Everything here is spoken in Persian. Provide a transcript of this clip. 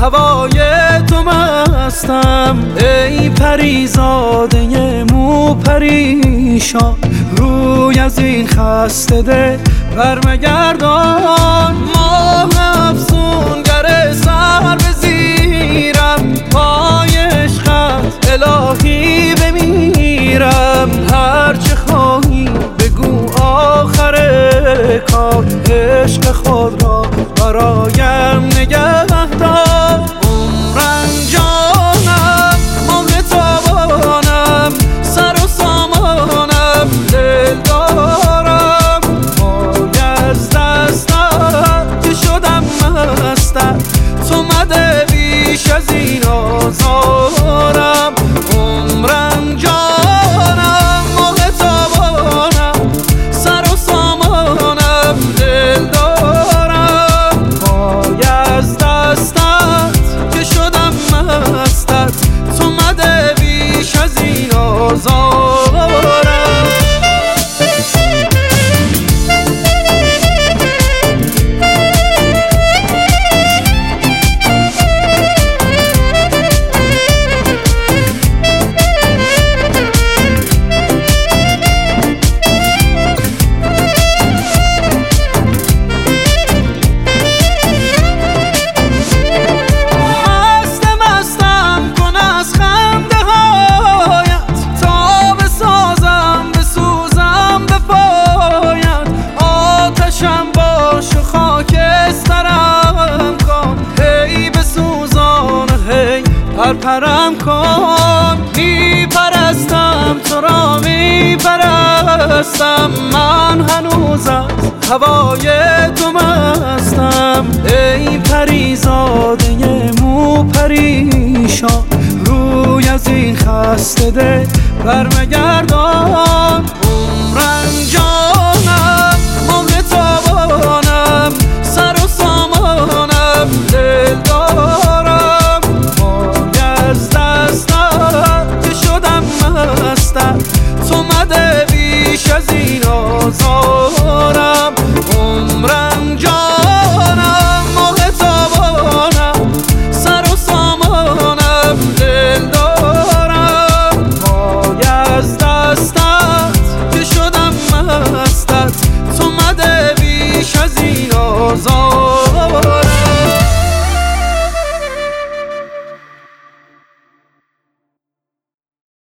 هوای تو مستم. ای پریزاده مو پریشان، روی از این خسته ده برمگردان. ماه افسونگر سر به زیرم، پای عشقت الهی بمیرم. هرچه خواهی بگو آخر کار، عشق خود را برایم نگه دار. عمرم جانم ماه تابانم، سر و سامانم دل دارم. پای از دستم که شدم مستم، تو مده بیش از این آزارم. عمرم جانم ماه تابانم، سر و سامانم دل دارم. پای از دستت که شدم مستت، تو مده بیش از این آزارم. پرم کن، میپرستم تو را میپرستم. من هنوز از هوای تو مستم. ای پریزاده مو پریشان، روی از این خسته ده برمگردان.